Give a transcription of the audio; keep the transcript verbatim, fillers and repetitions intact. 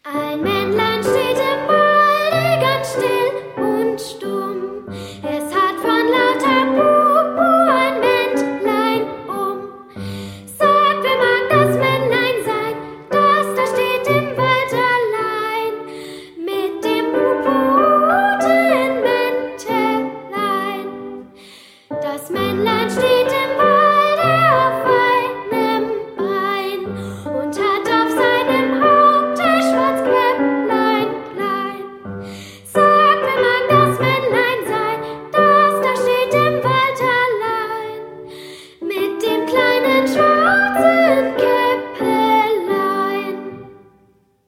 Ein Männlein steht im Walde ganz still und stumm. Es hat von lauter Pupu ein Mäntlein um. Sagt, wer mag das Männlein sein, das da steht im Wald allein, mit dem Pupu-Mäntellein. Das Männlein steht